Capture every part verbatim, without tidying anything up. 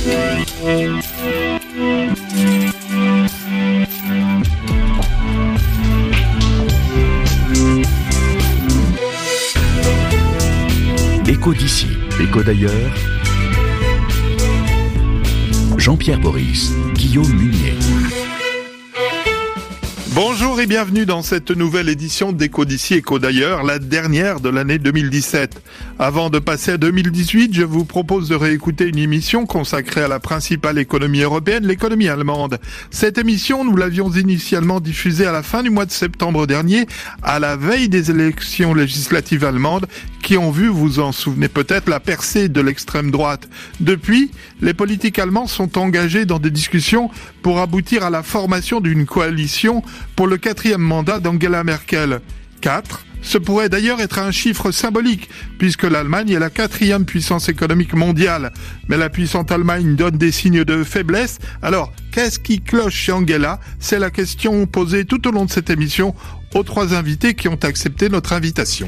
Écho d'ici, écho d'ailleurs. Jean-Pierre Boris, Guillaume Munier. Bonjour et bienvenue dans cette nouvelle édition d'Écho d'ici, écho d'ailleurs, la dernière de l'année deux mille dix-sept. Avant de passer à deux mille dix-huit, je vous propose de réécouter une émission consacrée à la principale économie européenne, l'économie allemande. Cette émission, nous l'avions initialement diffusée à la fin du mois de septembre dernier, à la veille des élections législatives allemandes, qui ont vu, vous en souvenez peut-être, la percée de l'extrême droite. Depuis, les politiques allemands sont engagés dans des discussions pour aboutir à la formation d'une coalition pour le quatrième mandat d'Angela Merkel. Quatre, ce pourrait d'ailleurs être un chiffre symbolique, puisque l'Allemagne est la quatrième puissance économique mondiale. Mais la puissante Allemagne donne des signes de faiblesse. Alors, qu'est-ce qui cloche chez Angela ? C'est la question posée tout au long de cette émission aux trois invités qui ont accepté notre invitation.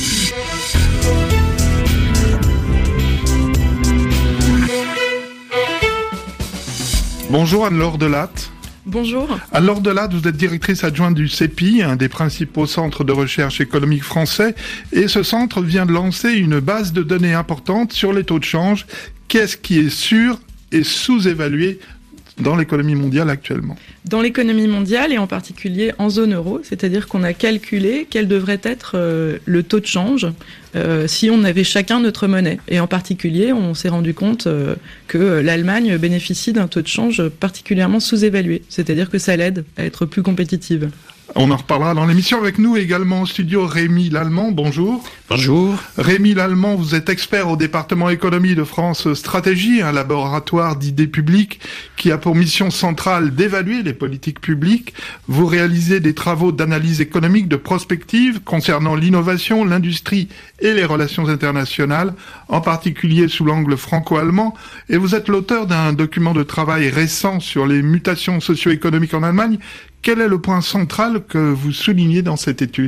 Bonjour Anne-Laure Delatte. Bonjour. Anne-Laure Delatte, vous êtes directrice adjointe du C E P I, un des principaux centres de recherche économique français, et ce centre vient de lancer une base de données importante sur les taux de change. Qu'est-ce qui est sûr et sous-évalué dans l'économie mondiale actuellement ? Dans l'économie mondiale et en particulier en zone euro, c'est-à-dire qu'on a calculé quel devrait être euh, le taux de change euh, si on avait chacun notre monnaie. Et en particulier, on s'est rendu compte euh, que l'Allemagne bénéficie d'un taux de change particulièrement sous-évalué, c'est-à-dire que ça l'aide à être plus compétitive. On en reparlera dans l'émission. Avec nous également en studio Rémi Lallemand, bonjour. Bonjour. Rémi Lallemand, vous êtes expert au département économie de France Stratégie, un laboratoire d'idées publiques qui a pour mission centrale d'évaluer les politiques publiques. Vous réalisez des travaux d'analyse économique de prospective concernant l'innovation, l'industrie et les relations internationales, en particulier sous l'angle franco-allemand. Et vous êtes l'auteur d'un document de travail récent sur les mutations socio-économiques en Allemagne. Quel est le point central que vous soulignez dans cette étude ?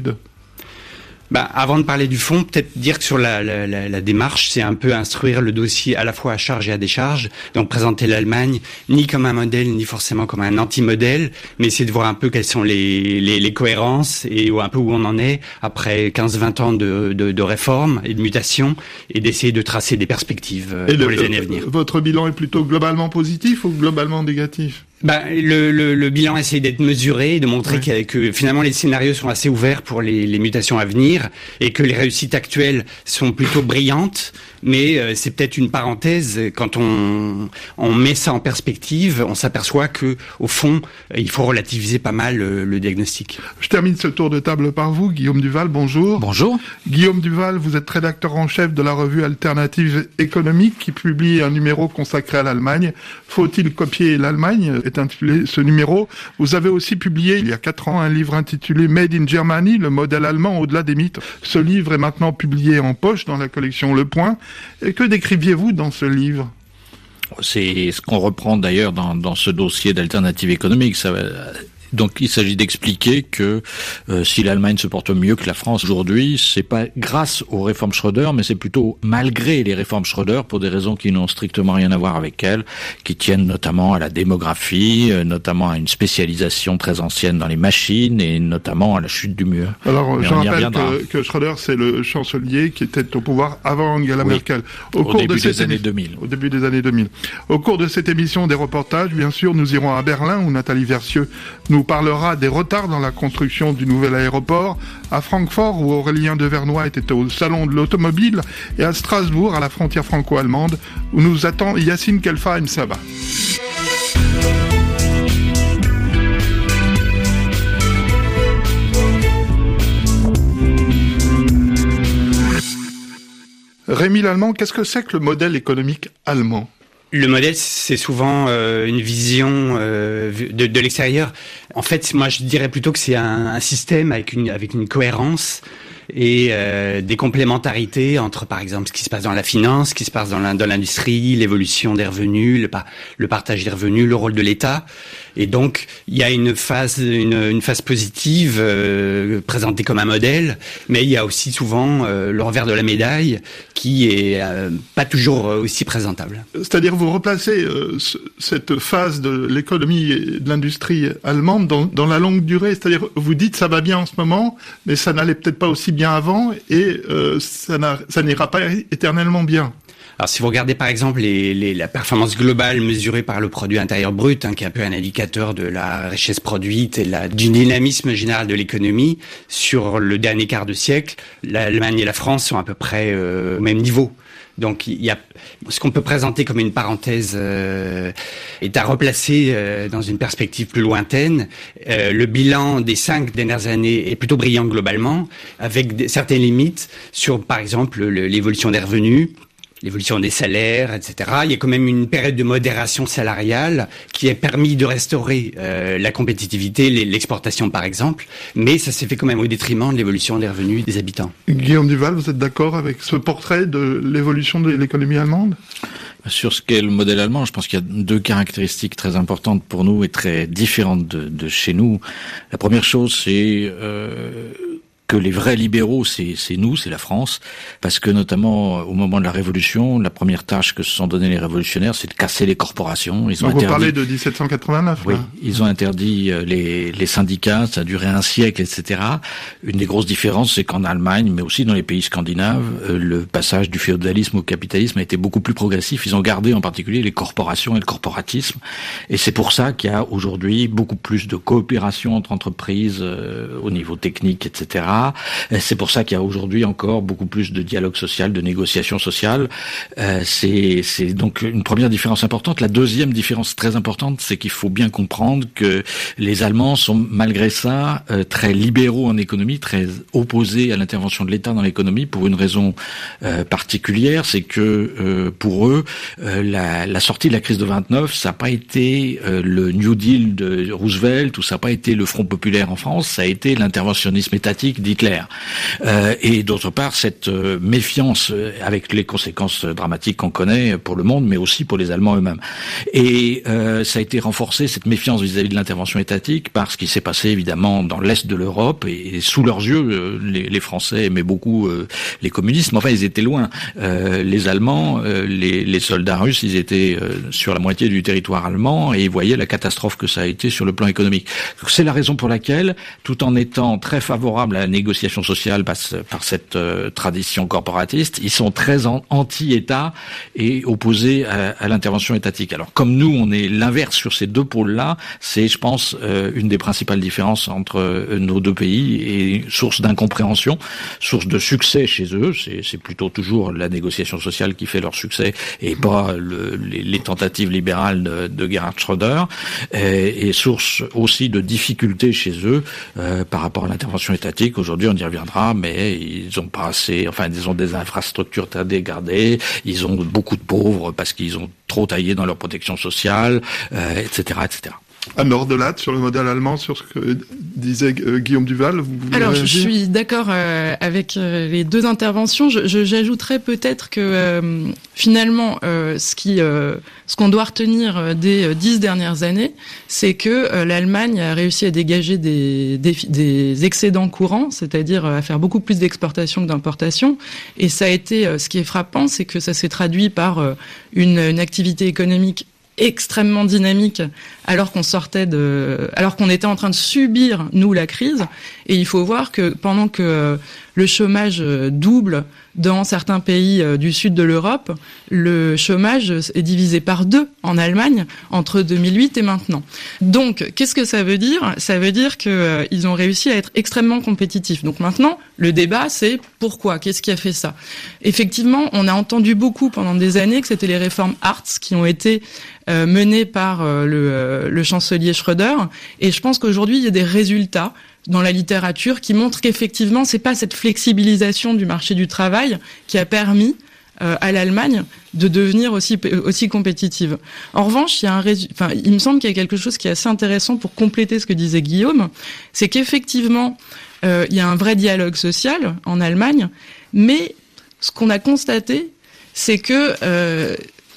Bah, avant de parler du fond, peut-être dire que sur la, la, la, la démarche, c'est un peu instruire le dossier à la fois à charge et à décharge. Donc présenter l'Allemagne ni comme un modèle, ni forcément comme un anti-modèle, mais essayer de voir un peu quelles sont les, les, les cohérences et un peu où on en est après quinze vingt ans de, de, de réformes et de mutations, et d'essayer de tracer des perspectives et pour le, les années à venir. Votre bilan est plutôt globalement positif ou globalement négatif ? Ben, le, le, le bilan essaie d'être mesuré et de montrer oui. que, que finalement les scénarios sont assez ouverts pour les, les mutations à venir et que les réussites actuelles sont plutôt brillantes, mais euh, c'est peut-être une parenthèse. Quand on, on met ça en perspective, on s'aperçoit que au fond, il faut relativiser pas mal le, le diagnostic. Je termine ce tour de table par vous, Guillaume Duval, bonjour. Bonjour. Guillaume Duval, vous êtes rédacteur en chef de la revue Alternative économique qui publie un numéro consacré à l'Allemagne. Faut-il copier l'Allemagne ? Est intitulé ce numéro. Vous avez aussi publié il y a quatre ans un livre intitulé Made in Germany, le modèle allemand au-delà des mythes. Ce livre est maintenant publié en poche dans la collection Le Point. Et que décriviez-vous dans ce livre ? C'est ce qu'on reprend d'ailleurs dans, dans ce dossier d'alternative économique. Ça va... Donc il s'agit d'expliquer que euh, si l'Allemagne se porte mieux que la France aujourd'hui, c'est pas grâce aux réformes Schröder, mais c'est plutôt malgré les réformes Schröder pour des raisons qui n'ont strictement rien à voir avec elles, qui tiennent notamment à la démographie, euh, notamment à une spécialisation très ancienne dans les machines et notamment à la chute du mur. Alors mais je rappelle que, que Schröder, c'est le chancelier qui était au pouvoir avant Angela oui, Merkel. Au, au cours début de des années deux mille. Au début des années deux mille. Au cours de cette émission des reportages, bien sûr, nous irons à Berlin où Nathalie Versieux nous parlera des retards dans la construction du nouvel aéroport, à Francfort où Aurélien Devernoy était au salon de l'automobile et à Strasbourg à la frontière franco-allemande où nous attend Yacine Kelfa Msaba. Rémi Lallemand, qu'est-ce que c'est que le modèle économique allemand ? Le modèle, c'est souvent euh, une vision euh, de, de l'extérieur. En fait, moi, je dirais plutôt que c'est un, un système avec une, avec une cohérence et euh, des complémentarités entre, par exemple, ce qui se passe dans la finance, ce qui se passe dans l'industrie, l'évolution des revenus, le, le partage des revenus, le rôle de l'État. Et donc, il y a une phase, une, une phase positive euh, présentée comme un modèle, mais il y a aussi souvent euh, le revers de la médaille qui est euh, pas toujours aussi présentable. C'est-à-dire, vous replacez euh, ce, cette phase de l'économie et de l'industrie allemande dans, dans la longue durée. C'est-à-dire, vous dites ça va bien en ce moment, mais ça n'allait peut-être pas aussi bien avant, et euh, ça, n'a, ça n'ira pas éternellement bien. Alors, si vous regardez par exemple les, les, la performance globale mesurée par le produit intérieur brut, hein, qui est un peu un indicateur de la richesse produite et la, du dynamisme général de l'économie, sur le dernier quart de siècle, l'Allemagne et la France sont à peu près euh, au même niveau. Donc, il y a ce qu'on peut présenter comme une parenthèse euh, est à replacer euh, dans une perspective plus lointaine. Euh, le bilan des cinq dernières années est plutôt brillant globalement, avec des, certaines limites sur, par exemple, le, l'évolution des revenus, l'évolution des salaires, et cetera. Il y a quand même une période de modération salariale qui a permis de restaurer euh, la compétitivité, l'exportation par exemple, mais ça s'est fait quand même au détriment de l'évolution des revenus des habitants. Guillaume Duval, vous êtes d'accord avec ce portrait de l'évolution de l'économie allemande ? Sur ce qu'est le modèle allemand, je pense qu'il y a deux caractéristiques très importantes pour nous et très différentes de, de chez nous. La première chose, c'est euh, que les vrais libéraux, c'est, c'est nous, c'est la France, parce que notamment au moment de la Révolution, la première tâche que se sont donné les révolutionnaires, c'est de casser les corporations. Ils ont Donc interdit... vous parlez de dix-sept cent quatre-vingt-neuf. Oui, là. ils ont interdit les, les syndicats, ça a duré un siècle, et cetera. Une des grosses différences, c'est qu'en Allemagne, mais aussi dans les pays scandinaves, le passage du féodalisme au capitalisme a été beaucoup plus progressif. Ils ont gardé en particulier les corporations et le corporatisme, et c'est pour ça qu'il y a aujourd'hui beaucoup plus de coopération entre entreprises euh, au niveau technique, et cetera. C'est pour ça qu'il y a aujourd'hui encore beaucoup plus de dialogue social, de négociation sociale. Euh, c'est, c'est donc une première différence importante. La deuxième différence très importante, c'est qu'il faut bien comprendre que les Allemands sont malgré ça euh, très libéraux en économie, très opposés à l'intervention de l'État dans l'économie pour une raison euh, particulière, c'est que euh, pour eux, euh, la, la sortie de la crise de vingt-neuf, ça n'a pas été euh, le New Deal de Roosevelt ou ça n'a pas été le Front populaire en France, ça a été l'interventionnisme étatique d'Hitler. Euh, et d'autre part, cette euh, méfiance euh, avec les conséquences euh, dramatiques qu'on connaît pour le monde, mais aussi pour les Allemands eux-mêmes. Et euh, ça a été renforcé, cette méfiance vis-à-vis de l'intervention étatique, par ce qui s'est passé évidemment dans l'Est de l'Europe, et, et sous leurs yeux, euh, les, les Français aimaient beaucoup euh, les communistes, mais enfin ils étaient loin. Euh, les Allemands, euh, les, les soldats russes, ils étaient euh, sur la moitié du territoire allemand, et ils voyaient la catastrophe que ça a été sur le plan économique. Donc, c'est la raison pour laquelle, tout en étant très favorable à la négociation sociale par, par cette euh, tradition corporatiste, ils sont très en, anti-État et opposés à, à l'intervention étatique. Alors comme nous, on est l'inverse sur ces deux pôles-là, c'est, je pense, euh, une des principales différences entre euh, nos deux pays et source d'incompréhension, source de succès chez eux. C'est, c'est plutôt toujours la négociation sociale qui fait leur succès et pas le, les, les tentatives libérales de, de Gerhard Schröder, et, et source aussi de difficultés chez eux euh, par rapport à l'intervention étatique. Aujourd'hui, on y reviendra, mais ils ont pas assez, enfin, ils ont des infrastructures à dégarder, ils ont beaucoup de pauvres parce qu'ils ont trop taillé dans leur protection sociale, euh, et cetera, et cetera. Anne Ordelat, sur le modèle allemand, sur ce que disait euh, Guillaume Duval. Vous Alors, je suis d'accord euh, avec euh, les deux interventions. Je, je, j'ajouterais peut-être que euh, finalement, euh, ce qui, euh, ce qu'on doit retenir des dix dernières années, c'est que euh, l'Allemagne a réussi à dégager des, des, des excédents courants, c'est-à-dire à faire beaucoup plus d'exportation que d'importation. Et ça a été, euh, ce qui est frappant, c'est que ça s'est traduit par euh, une, une activité économique extrêmement dynamique alors qu'on sortait de, alors qu'on était en train de subir, nous, la crise. Et il faut voir que pendant que le chômage double dans certains pays du sud de l'Europe, le chômage est divisé par deux en Allemagne entre deux mille huit et maintenant. Donc, qu'est-ce que ça veut dire ? Ça veut dire que euh, ils ont réussi à être extrêmement compétitifs. Donc maintenant, le débat, c'est pourquoi ? Qu'est-ce qui a fait ça ? Effectivement, on a entendu beaucoup pendant des années que c'était les réformes Hartz qui ont été euh, menées par euh, le, euh, le chancelier Schröder. Et je pense qu'aujourd'hui, il y a des résultats dans la littérature qui montrent qu'effectivement, c'est pas cette flexibilisation du marché du travail qui a permis euh, à l'Allemagne de devenir aussi aussi compétitive. En revanche, il y a un résu- enfin, il me semble qu'il y a quelque chose qui est assez intéressant pour compléter ce que disait Guillaume, c'est qu'effectivement, euh, il y a un vrai dialogue social en Allemagne, mais ce qu'on a constaté, c'est que euh,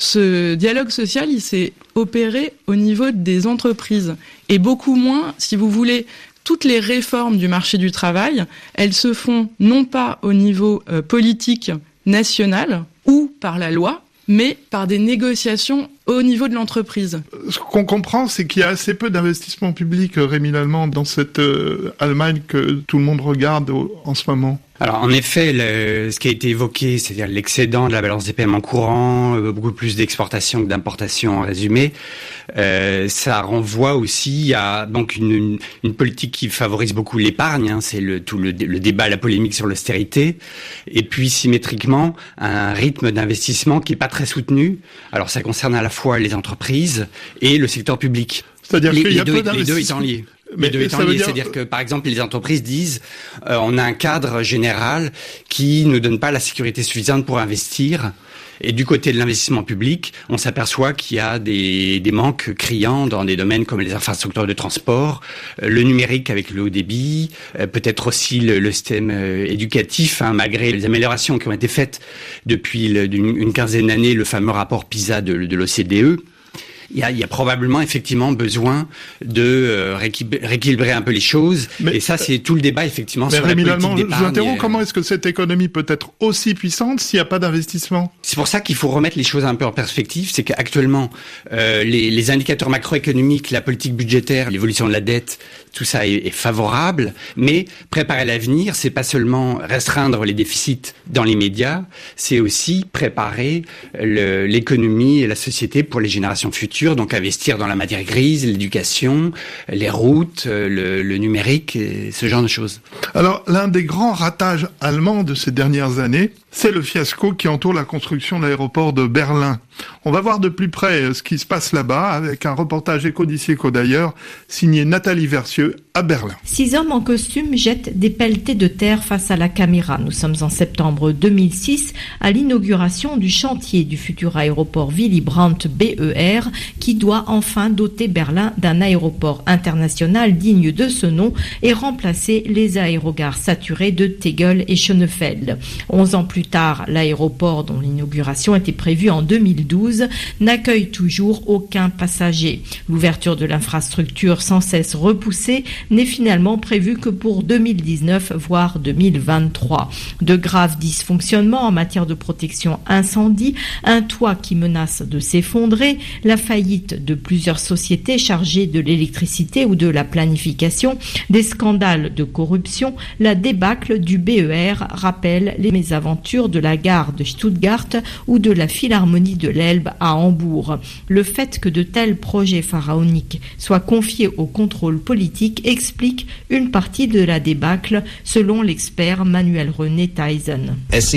ce dialogue social, il s'est opéré au niveau des entreprises et beaucoup moins, si vous voulez, toutes les réformes du marché du travail, elles se font non pas au niveau euh, politique national ou par la loi, mais par des négociations au niveau de l'entreprise. Ce qu'on comprend, c'est qu'il y a assez peu d'investissement public, Rémi Lallemand, dans cette euh, Allemagne que tout le monde regarde au, en ce moment. Alors en effet, le, ce qui a été évoqué, c'est-à-dire l'excédent de la balance des paiements courants, euh, beaucoup plus d'exportation que d'importation en résumé, euh, ça renvoie aussi à donc une, une, une politique qui favorise beaucoup l'épargne, hein, c'est le, tout le, le débat, la polémique sur l'austérité, et puis symétriquement un rythme d'investissement qui est pas très soutenu. Alors ça concerne à la fois les entreprises et le secteur public. C'est-à-dire les, qu'il y a les peu deux, les deux étant liés. Mais de étant liés, dire... c'est-à-dire que par exemple les entreprises disent euh, on a un cadre général qui ne donne pas la sécurité suffisante pour investir. Et du côté de l'investissement public, on s'aperçoit qu'il y a des, des manques criants dans des domaines comme les infrastructures de transport, euh, le numérique avec le haut débit, euh, peut-être aussi le, le système euh, éducatif, hein, malgré les améliorations qui ont été faites depuis le, une, une quinzaine d'années, le fameux rapport PISA de, de l'O C D E. Il y, a, il y a probablement effectivement besoin de euh, rééquilibrer un peu les choses. Mais, et ça, c'est tout le débat effectivement sur la politique d'épargne. Je vous interromps, comment est-ce que cette économie peut être aussi puissante s'il n'y a pas d'investissement ? C'est pour ça qu'il faut remettre les choses un peu en perspective. C'est qu'actuellement, euh, les, les indicateurs macroéconomiques, la politique budgétaire, l'évolution de la dette, tout ça est, est favorable. Mais préparer l'avenir, c'est pas seulement restreindre les déficits dans les médias, c'est aussi préparer le, l'économie et la société pour les générations futures. Donc investir dans la matière grise, l'éducation, les routes, le, le numérique, et ce genre de choses. Alors, l'un des grands ratages allemands de ces dernières années, c'est le fiasco qui entoure la construction de l'aéroport de Berlin. On va voir de plus près ce qui se passe là-bas avec un reportage Éco d'ici, Éco d'ailleurs, signé Nathalie Versieux à Berlin. Six hommes en costume jettent des pelletées de terre face à la caméra. Nous sommes en septembre deux mille six, à l'inauguration du chantier du futur aéroport Willy Brandt B E R, qui doit enfin doter Berlin d'un aéroport international digne de ce nom et remplacer les aérogares saturés de Tegel et Schönefeld. Onze ans plus tard, l'aéroport, dont l'inauguration était prévue en deux mille douze, n'accueille toujours aucun passager. L'ouverture de l'infrastructure sans cesse repoussée n'est finalement prévue que pour deux mille dix-neuf, voire deux mille vingt-trois. De graves dysfonctionnements en matière de protection incendie, un toit qui menace de s'effondrer, la faillite de plusieurs sociétés chargées de l'électricité ou de la planification, des scandales de corruption, la débâcle du B E R rappelle les mésaventures de la gare de Stuttgart ou de la Philharmonie de l'Elbe à Hambourg. Le fait que de tels projets pharaoniques soient confiés au contrôle politique explique une partie de la débâcle, selon l'expert Manuel René Theisen.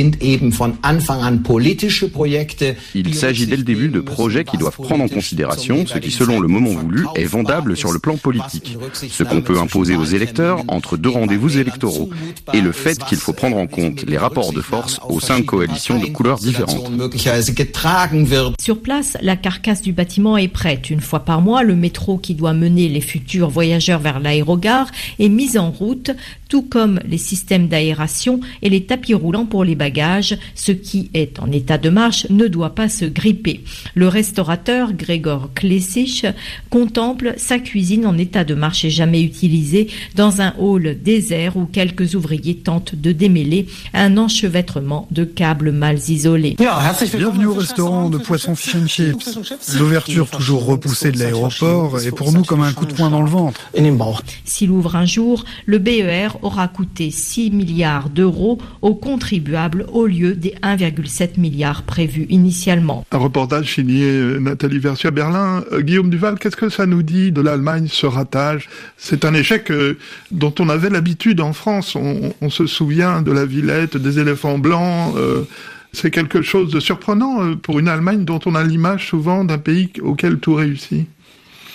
Il s'agit dès le début de projets qui doivent prendre en considération ce qui, selon le moment voulu, est vendable sur le plan politique. Ce qu'on peut imposer aux électeurs entre deux rendez-vous électoraux. Et le fait qu'il faut prendre en compte les rapports de force au sein de coalitions de couleurs différentes. Sur place, la carcasse du bâtiment est prête. Une fois par mois, le métro qui doit mener les futurs voyageurs vers l'aérogare est mis en route, tout comme les systèmes d'aération et les tapis roulants pour les bagages. Ce qui est en état de marche ne doit pas se gripper. Le restaurateur Gregor Klesich contemple sa cuisine en état de marche et jamais utilisée dans un hall désert où quelques ouvriers tentent de démêler un enchevêtrement de câbles mal isolés. Bienvenue au restaurant de poisson fish and chips. L'ouverture toujours repoussée de l'aéroport est pour nous comme un coup de poing dans le ventre. S'il ouvre un jour, le B E R aura coûté six milliards d'euros aux contribuables au lieu des un virgule sept milliard prévus initialement. Un reportage signé Nathalie Versieux à Berlin. Euh, Guillaume Duval, qu'est-ce que ça nous dit de l'Allemagne, ce ratage ? C'est un échec euh, dont on avait l'habitude en France. On, on se souvient de la Villette, des éléphants blancs. Euh, c'est quelque chose de surprenant euh, pour une Allemagne dont on a l'image souvent d'un pays auquel tout réussit.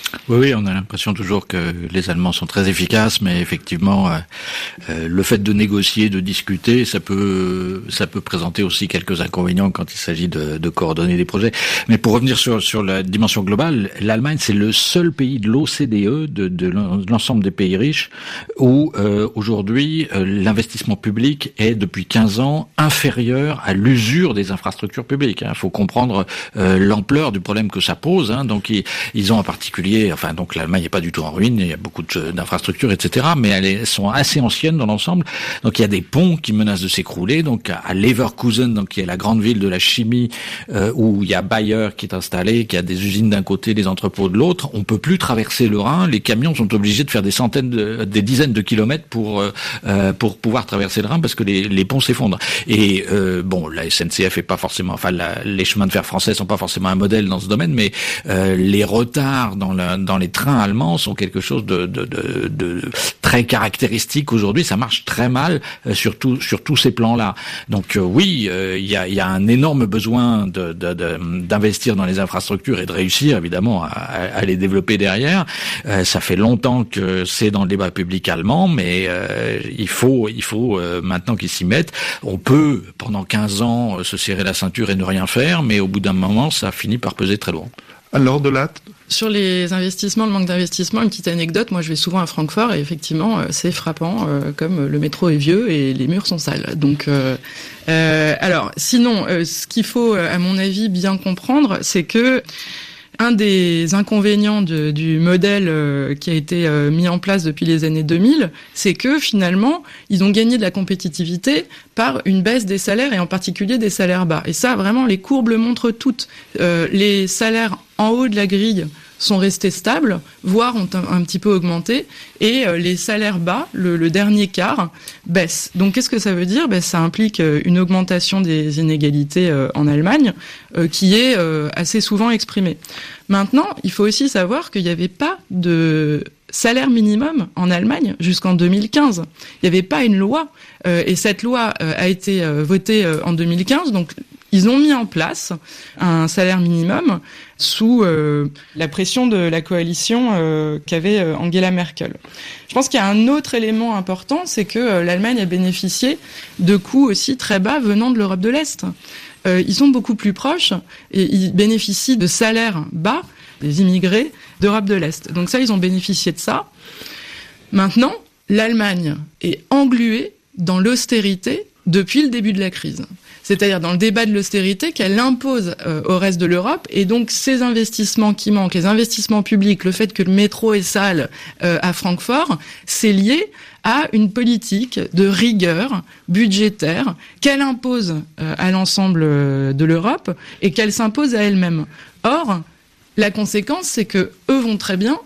Oui, oui, on a l'impression toujours que les Allemands sont très efficaces, mais effectivement, euh, euh, le fait de négocier, de discuter, ça peut, ça peut présenter aussi quelques inconvénients quand il s'agit de, de coordonner des projets. Mais pour revenir sur sur la dimension globale, l'Allemagne c'est le seul pays de l'O C D E, de, de l'ensemble des pays riches, où euh, aujourd'hui euh, l'investissement public est depuis quinze ans inférieur à l'usure des infrastructures publiques. Il hein. faut comprendre euh, l'ampleur du problème que ça pose. Hein. Donc ils, ils ont en particulier, enfin donc l'Allemagne n'est pas du tout en ruine, il y a beaucoup de, d'infrastructures, et cetera. Mais elles, elles sont assez anciennes dans l'ensemble. Donc il y a des ponts qui menacent de s'écrouler. Donc à Leverkusen, donc qui est la grande ville de la chimie, euh, où il y a Bayer qui est installé, qui a des usines d'un côté, des entrepôts de l'autre, on peut plus traverser le Rhin. Les camions sont obligés de faire des centaines, de, des dizaines de kilomètres pour euh, pour pouvoir traverser le Rhin parce que les, les ponts s'effondrent. Et euh, bon, la S N C F est pas forcément, enfin la, les chemins de fer français sont pas forcément un modèle dans ce domaine, mais euh, les retards dans, la, dans les trains allemands sont quelque chose de, de, de, de très caractéristique aujourd'hui. Ça marche très mal euh, sur, tout, sur tous ces plans-là. Donc euh, oui, il euh, y, a, y a un énorme besoin de, de, de, d'investir dans les infrastructures et de réussir évidemment à, à les développer derrière. Euh, ça fait longtemps que c'est dans le débat public allemand, mais euh, il faut, il faut euh, maintenant qu'ils s'y mettent. On peut pendant quinze ans se serrer la ceinture et ne rien faire, mais au bout d'un moment, ça finit par peser très lourd. Alors de là. Sur les investissements, le manque d'investissement, une petite anecdote, moi je vais souvent à Francfort et effectivement c'est frappant, euh, comme le métro est vieux et les murs sont sales. Donc, euh, euh, alors sinon, euh, ce qu'il faut à mon avis bien comprendre, c'est que un des inconvénients de, du modèle euh, qui a été euh, mis en place depuis les années deux mille, c'est que finalement, ils ont gagné de la compétitivité par une baisse des salaires et en particulier des salaires bas. Et ça, vraiment, les courbes le montrent toutes. Euh, les salaires en haut de la grille sont restés stables, voire ont un, un petit peu augmenté, et euh, les salaires bas, le, le dernier quart, baissent. Donc qu'est-ce que ça veut dire ? Ben, ça implique euh, une augmentation des inégalités euh, en Allemagne, euh, qui est euh, assez souvent exprimée. Maintenant, il faut aussi savoir qu'il n'y avait pas de salaire minimum en Allemagne jusqu'en deux mille quinze. Il n'y avait pas une loi, euh, et cette loi euh, a été euh, votée euh, en deux mille quinze, donc ils ont mis en place un salaire minimum sous euh, la pression de la coalition euh, qu'avait euh, Angela Merkel. Je pense qu'il y a un autre élément important, c'est que euh, l'Allemagne a bénéficié de coûts aussi très bas venant de l'Europe de l'Est. Euh, ils sont beaucoup plus proches et ils bénéficient de salaires bas des immigrés d'Europe de l'Est. Donc ça, ils ont bénéficié de ça. Maintenant, l'Allemagne est engluée dans l'austérité depuis le début de la crise. C'est-à-dire dans le débat de l'austérité qu'elle impose euh, au reste de l'Europe, et donc ces investissements qui manquent, les investissements publics, le fait que le métro est sale euh, à Francfort, c'est lié à une politique de rigueur budgétaire qu'elle impose euh, à l'ensemble de l'Europe et qu'elle s'impose à elle-même. Or, la conséquence, c'est que eux vont très bien,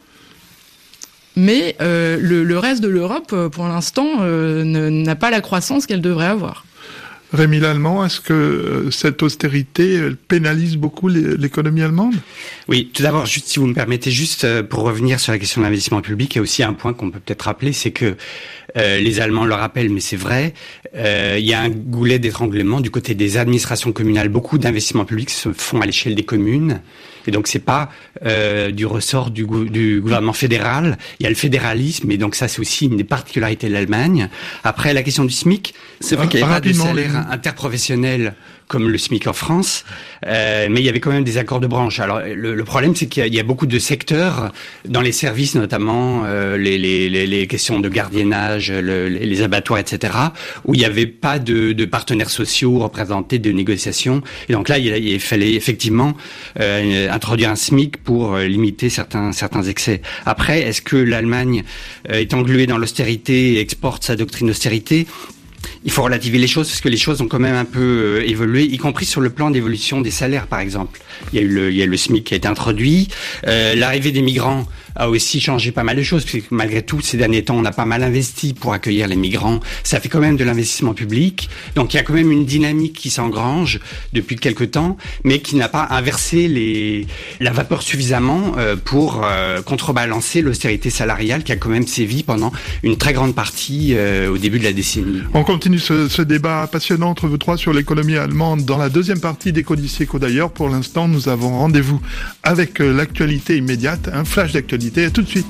mais euh, le, le reste de l'Europe, pour l'instant, euh, ne, n'a pas la croissance qu'elle devrait avoir. Rémi Lallemand, est-ce que cette austérité elle pénalise beaucoup l'économie allemande ? Oui, tout d'abord, juste si vous me permettez, juste pour revenir sur la question de l'investissement public, il y a aussi un point qu'on peut peut-être rappeler, c'est que euh, les Allemands le rappellent, mais c'est vrai, euh, il y a un goulet d'étranglement du côté des administrations communales. Beaucoup d'investissements publics se font à l'échelle des communes. Et donc c'est pas euh, du ressort du, gou- du gouvernement fédéral. Il y a le fédéralisme, et donc ça c'est aussi une des particularités de l'Allemagne. Après la question du SMIC, c'est vrai qu'il n'y a pas de salaire interprofessionnel comme le SMIC en France, euh, mais il y avait quand même des accords de branche. Alors le, le problème, c'est qu'il y a, il y a beaucoup de secteurs dans les services, notamment euh, les, les, les, les questions de gardiennage, le, les abattoirs, et cetera, où il n'y avait pas de, de partenaires sociaux représentés, de négociations. Et donc là, il, il fallait effectivement euh, introduire un SMIC pour euh, limiter certains certains excès. Après, est-ce que l'Allemagne euh, est engluée dans l'austérité et exporte sa doctrine d'austérité ? Il faut relativiser les choses parce que les choses ont quand même un peu euh, évolué, y compris sur le plan d'évolution des salaires, par exemple. Il y a eu le, il y a le SMIC qui a été introduit. Euh, l'arrivée des migrants a aussi changé pas mal de choses, puisque malgré tout, ces derniers temps, on a pas mal investi pour accueillir les migrants. Ça fait quand même de l'investissement public. Donc il y a quand même une dynamique qui s'engrange depuis quelque temps, mais qui n'a pas inversé les, la vapeur suffisamment euh, pour euh, contrebalancer l'austérité salariale qui a quand même sévi pendant une très grande partie euh, au début de la décennie. On continue continue ce, ce débat passionnant entre vous trois sur l'économie allemande dans la deuxième partie d'Éco d'ici, Éco d'ailleurs. Pour l'instant, nous avons rendez-vous avec l'actualité immédiate, un flash d'actualité. À tout de suite.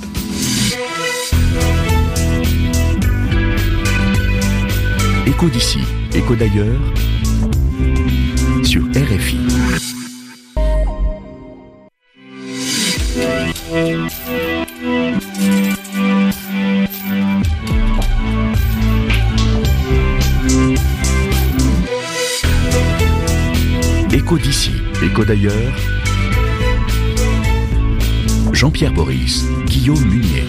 Éco d'ici, Éco d'ailleurs, sur R F I. Éco d'ici, Éco d'ailleurs. Jean-Pierre Boris, Guillaume Munier.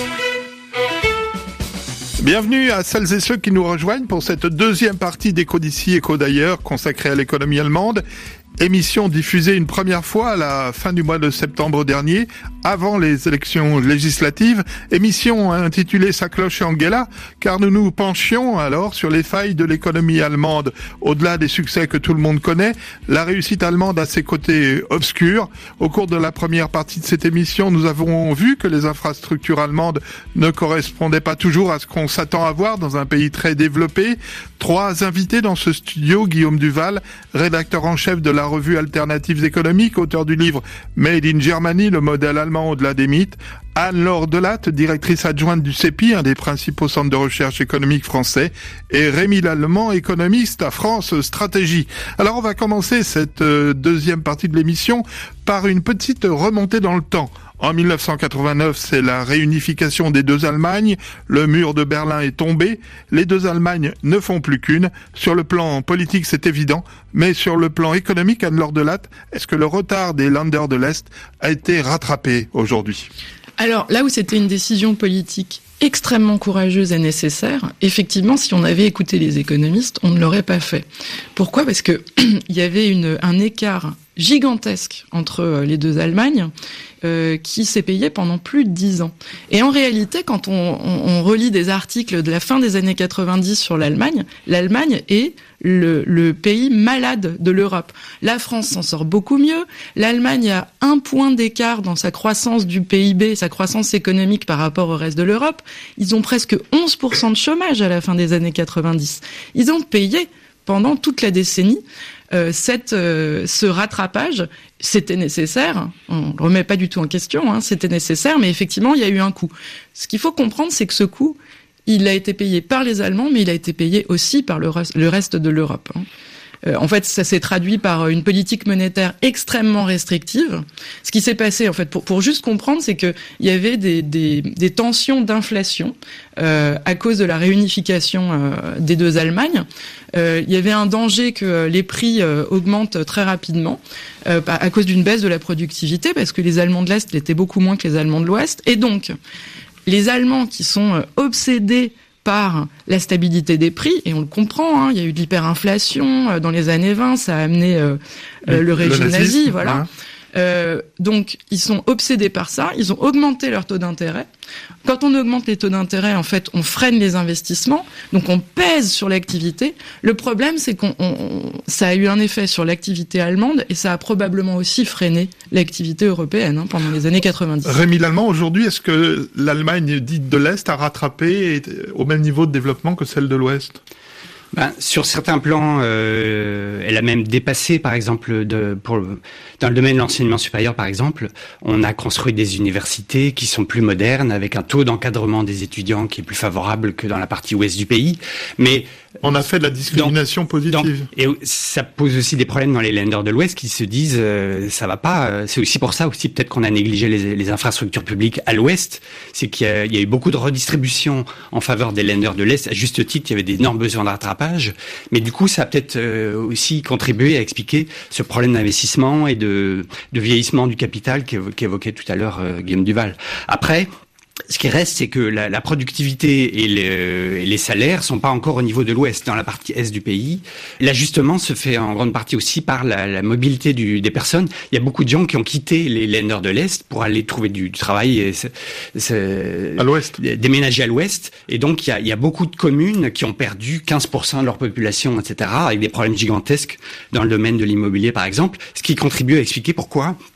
Bienvenue à celles et ceux qui nous rejoignent pour cette deuxième partie d'Éco d'ici, Éco d'ailleurs, consacrée à l'économie allemande. Émission diffusée une première fois à la fin du mois de septembre dernier, avant les élections législatives. Émission intitulée Sa cloche et Angela, car nous nous penchions alors sur les failles de l'économie allemande. Au-delà des succès que tout le monde connaît, la réussite allemande a ses côtés obscurs. Au cours de la première partie de cette émission, nous avons vu que les infrastructures allemandes ne correspondaient pas toujours à ce qu'on s'attend à voir dans un pays très développé. Trois invités dans ce studio: Guillaume Duval, rédacteur en chef de la revue Alternatives économiques, auteur du livre Made in Germany, le modèle allemand au-delà des mythes; Anne-Laure Delatte, directrice adjointe du C E P I, un des principaux centres de recherche économique français, et Rémi Lallemand, économiste à France Stratégie. Alors on va commencer cette euh, deuxième partie de l'émission par une petite remontée dans le temps. En mille neuf cent quatre-vingt-neuf, c'est la réunification des deux Allemagnes. Le mur de Berlin est tombé. Les deux Allemagnes ne font plus qu'une. Sur le plan politique, c'est évident. Mais sur le plan économique, Anne-Laure Delatte, est-ce que le retard des Länder de l'Est a été rattrapé aujourd'hui ? Alors, là où c'était une décision politique extrêmement courageuse et nécessaire, effectivement, si on avait écouté les économistes, on ne l'aurait pas fait. Pourquoi ? Parce que il y avait une, un écart gigantesque entre les deux Allemagnes euh, qui s'est payé pendant plus de dix ans. Et en réalité, quand on, on, on relit des articles de la fin des années quatre-vingt-dix sur l'Allemagne, l'Allemagne est le, le pays malade de l'Europe. La France s'en sort beaucoup mieux. L'Allemagne a un point d'écart dans sa croissance du P I B, sa croissance économique par rapport au reste de l'Europe. Ils ont presque onze pour cent de chômage à la fin des années quatre-vingt-dix. Ils ont payé pendant toute la décennie Euh, cette, euh, ce rattrapage. C'était nécessaire, on ne remet pas du tout en question, hein, c'était nécessaire, mais effectivement, il y a eu un coût. Ce qu'il faut comprendre, c'est que ce coût, il a été payé par les Allemands, mais il a été payé aussi par le, re- le reste de l'Europe. Hein. Euh, en fait, ça s'est traduit par une politique monétaire extrêmement restrictive. Ce qui s'est passé, en fait, pour, pour juste comprendre, c'est que il y avait des, des, des tensions d'inflation euh, à cause de la réunification euh, des deux Allemagnes. Euh, il y avait un danger que les prix euh, augmentent très rapidement euh, à cause d'une baisse de la productivité, parce que les Allemands de l'Est l'étaient beaucoup moins que les Allemands de l'Ouest. Et donc, les Allemands qui sont euh, obsédés par la stabilité des prix, et on le comprend, hein, il y a eu de l'hyperinflation euh, dans les années vingt, ça a amené euh, euh, le régime le nazi, voilà. Ouais. Euh, donc, ils sont obsédés par ça, ils ont augmenté leur taux d'intérêt. Quand on augmente les taux d'intérêt, en fait, on freine les investissements, donc on pèse sur l'activité. Le problème, c'est qu'on on, ça a eu un effet sur l'activité allemande et ça a probablement aussi freiné l'activité européenne hein, pendant les années quatre-vingt-dix. Rémi Lallemand, aujourd'hui, est-ce que l'Allemagne dite de l'Est a rattrapé au même niveau de développement que celle de l'Ouest ? Ben, sur certains plans, euh, elle a même dépassé, par exemple, de, pour, dans le domaine de l'enseignement supérieur, par exemple, on a construit des universités qui sont plus modernes, avec un taux d'encadrement des étudiants qui est plus favorable que dans la partie ouest du pays. Mais on a fait de la discrimination donc, positive. Donc, et ça pose aussi des problèmes dans les Länder de l'Ouest qui se disent euh, ça va pas. C'est aussi pour ça aussi peut-être qu'on a négligé les, les infrastructures publiques à l'Ouest. C'est qu'il y a, il y a eu beaucoup de redistribution en faveur des Länder de l'Est. À juste titre, il y avait d'énormes besoins de rattrapage. Mais du coup, ça a peut-être euh, aussi contribué à expliquer ce problème d'investissement et de, de vieillissement du capital qu'évoquait tout à l'heure euh, Guillaume Duval. Après, ce qui reste, c'est que la, la productivité et, le, et les salaires sont pas encore au niveau de l'Ouest, dans la partie Est du pays. L'ajustement se fait en grande partie aussi par la, la mobilité du, des personnes. Il y a beaucoup de gens qui ont quitté les Länder de l'Est pour aller trouver du, du travail et c'est, c'est, à l'Ouest, déménager à l'Ouest. Et donc, il y a, il y a beaucoup de communes qui ont perdu quinze pour cent de leur population, et cetera, avec des problèmes gigantesques dans le domaine de l'immobilier, par exemple, ce qui contribue à expliquer pourquoi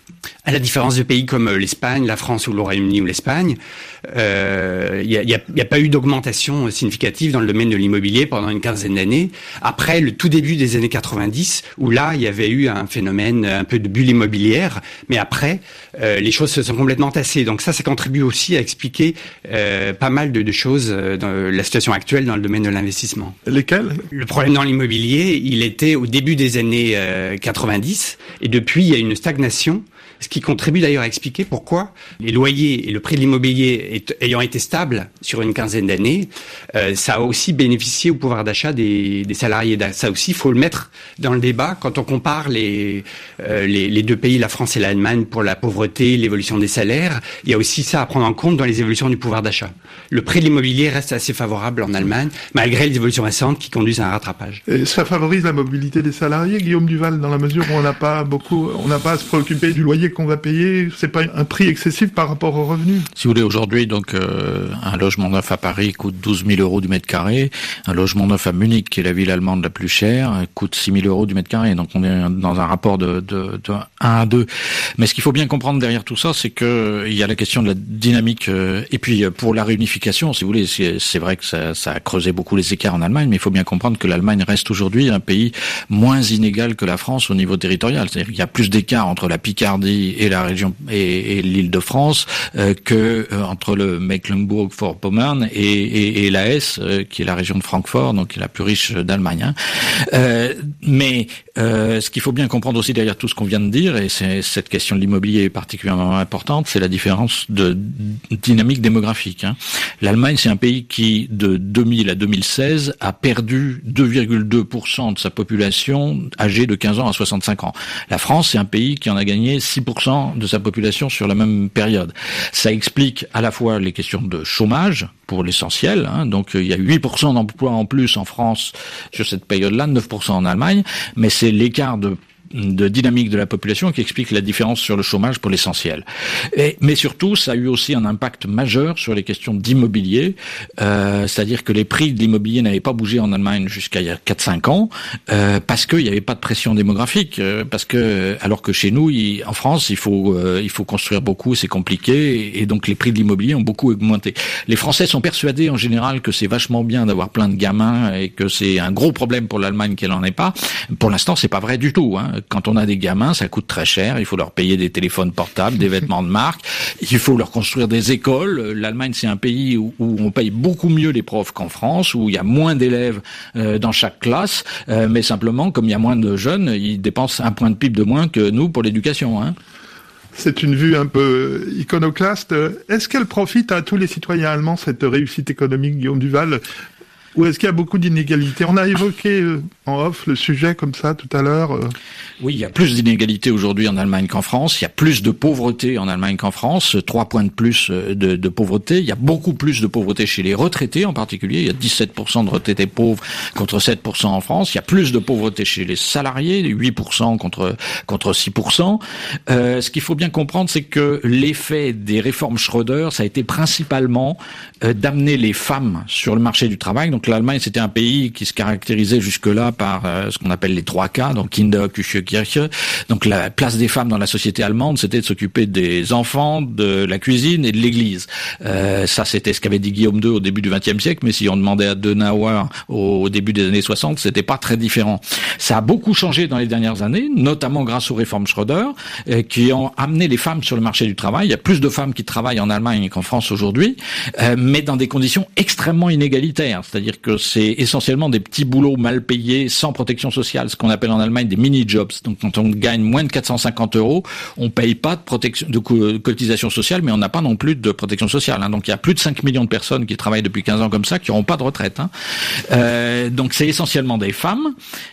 À la différence de pays comme l'Espagne, la France ou le Royaume-Uni ou l'Espagne, il euh, n'y a, y a, y a pas eu d'augmentation significative dans le domaine de l'immobilier pendant une quinzaine d'années. Après le tout début des années quatre-vingt-dix, où là, il y avait eu un phénomène un peu de bulle immobilière, mais après, euh, les choses se sont complètement tassées. Donc ça, ça contribue aussi à expliquer euh, pas mal de, de choses dans la situation actuelle dans le domaine de l'investissement. Lesquelles ? Le problème dans l'immobilier, il était au début des années euh, quatre-vingt-dix, et depuis, il y a une stagnation. Ce qui contribue d'ailleurs à expliquer pourquoi les loyers et le prix de l'immobilier est, ayant été stables sur une quinzaine d'années, euh, ça a aussi bénéficié au pouvoir d'achat des, des salariés. Ça aussi, il faut le mettre dans le débat quand on compare les, euh, les, les deux pays, la France et l'Allemagne, pour la pauvreté, l'évolution des salaires. Il y a aussi ça à prendre en compte dans les évolutions du pouvoir d'achat. Le prix de l'immobilier reste assez favorable en Allemagne, malgré les évolutions récentes qui conduisent à un rattrapage. Et ça favorise la mobilité des salariés, Guillaume Duval, dans la mesure où on n'a pas beaucoup, on n'a pas à se préoccuper du loyer qu'on va payer, c'est pas un prix excessif par rapport aux revenus. Si vous voulez, aujourd'hui, donc euh, un logement neuf à Paris coûte douze mille euros du mètre carré. Un logement neuf à Munich, qui est la ville allemande la plus chère, coûte six mille euros du mètre carré. Donc on est dans un rapport de, de, de un à deux. Mais ce qu'il faut bien comprendre derrière tout ça, c'est que il y a la question de la dynamique. Euh, et puis pour la réunification, si vous voulez, c'est, c'est vrai que ça, ça a creusé beaucoup les écarts en Allemagne, mais il faut bien comprendre que l'Allemagne reste aujourd'hui un pays moins inégal que la France au niveau territorial. C'est-à-dire qu'il y a plus d'écart entre la Picardie et la région et, et l'Île-de-France euh, que euh, entre le Mecklembourg-Vorpommern et, et, et la Hesse, euh, qui est la région de Francfort, donc qui est la plus riche d'Allemagne. Hein. Euh, mais euh, ce qu'il faut bien comprendre aussi derrière tout ce qu'on vient de dire, et c'est, cette question de l'immobilier est particulièrement importante, c'est la différence de dynamique démographique. Hein. L'Allemagne, c'est un pays qui, de deux mille à deux mille seize, a perdu deux virgule deux pour cent de sa population âgée de quinze ans à soixante-cinq ans. La France, c'est un pays qui en a gagné six pour cent de sa population sur la même période. Ça explique à la fois les questions de chômage, pour l'essentiel, hein, donc il y a huit pour cent d'emplois en plus en France sur cette période-là, neuf pour cent en Allemagne, mais c'est l'écart de de dynamique de la population qui explique la différence sur le chômage pour l'essentiel. Et, mais surtout, ça a eu aussi un impact majeur sur les questions d'immobilier, euh, c'est-à-dire que les prix de l'immobilier n'avaient pas bougé en Allemagne jusqu'à il y a quatre cinq ans, euh, parce qu'il n'y avait pas de pression démographique, euh, parce que alors que chez nous, il, en France, il faut euh, il faut construire beaucoup, c'est compliqué, et, et donc les prix de l'immobilier ont beaucoup augmenté. Les Français sont persuadés en général que c'est vachement bien d'avoir plein de gamins et que c'est un gros problème pour l'Allemagne qu'elle n'en ait pas. Pour l'instant, c'est pas vrai du tout, hein. Quand on a des gamins, ça coûte très cher. Il faut leur payer des téléphones portables, des vêtements de marque. Il faut leur construire des écoles. L'Allemagne, c'est un pays où, où on paye beaucoup mieux les profs qu'en France, où il y a moins d'élèves euh, dans chaque classe. Euh, mais simplement, comme il y a moins de jeunes, ils dépensent un point de P I B de moins que nous pour l'éducation, hein. C'est une vue un peu iconoclaste. Est-ce qu'elle profite à tous les citoyens allemands, cette réussite économique, Guillaume Duval ? Ou est-ce qu'il y a beaucoup d'inégalités ? On a évoqué euh, en off le sujet comme ça tout à l'heure. Euh. Oui, il y a plus d'inégalités aujourd'hui en Allemagne qu'en France. Il y a plus de pauvreté en Allemagne qu'en France. Trois points de plus de, de pauvreté. Il y a beaucoup plus de pauvreté chez les retraités en particulier. Il y a dix-sept pour cent de retraités pauvres contre sept pour cent en France. Il y a plus de pauvreté chez les salariés, huit pour cent contre contre six pour cent. Euh, ce qu'il faut bien comprendre, c'est que l'effet des réformes Schröder, ça a été principalement euh, d'amener les femmes sur le marché du travail. Donc l'Allemagne, c'était un pays qui se caractérisait jusque-là par euh, ce qu'on appelle les trois K, donc Kinder, Küche, Kirche. Donc la place des femmes dans la société allemande, c'était de s'occuper des enfants, de la cuisine et de l'église. Euh, ça, c'était ce qu'avait dit Guillaume deux au début du vingtième siècle, mais si on demandait à Adenauer au, au début des années soixante, c'était pas très différent. Ça a beaucoup changé dans les dernières années, notamment grâce aux réformes Schröder, euh, qui ont amené les femmes sur le marché du travail. Il y a plus de femmes qui travaillent en Allemagne qu'en France aujourd'hui, euh, mais dans des conditions extrêmement inégalitaires. C'est-à-dire que c'est essentiellement des petits boulots mal payés, sans protection sociale, ce qu'on appelle en Allemagne des mini-jobs. Donc quand on gagne moins de quatre cent cinquante euros, on paye pas de protection, de cotisation sociale, mais on n'a pas non plus de protection sociale. Hein. Donc il y a plus de cinq millions de personnes qui travaillent depuis quinze ans comme ça, qui n'auront pas de retraite. Hein. Euh, donc c'est essentiellement des femmes.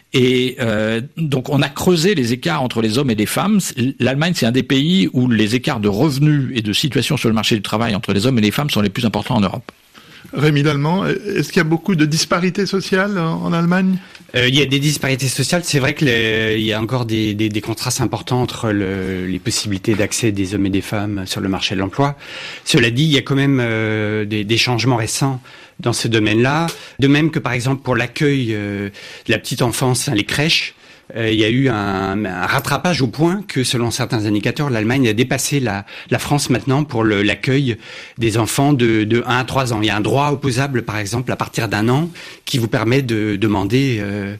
Et euh, donc on a creusé les écarts entre les hommes et les femmes. L'Allemagne, c'est un des pays où les écarts de revenus et de situation sur le marché du travail entre les hommes et les femmes sont les plus importants en Europe. Rémi Lallemand, est-ce qu'il y a beaucoup de disparités sociales en Allemagne ? euh, Il y a des disparités sociales. C'est vrai qu'il y a encore des, des, des contrastes importants entre le, les possibilités d'accès des hommes et des femmes sur le marché de l'emploi. Cela dit, il y a quand même euh, des, des changements récents dans ce domaine-là. De même que, par exemple, pour l'accueil euh, de la petite enfance, hein, les crèches, euh, il y a eu un, un rattrapage au point que, selon certains indicateurs, l'Allemagne a dépassé la, la France maintenant pour le, l'accueil des enfants de, de un à trois ans. Il y a un droit opposable, par exemple, à partir d'un an, qui vous permet de demander euh,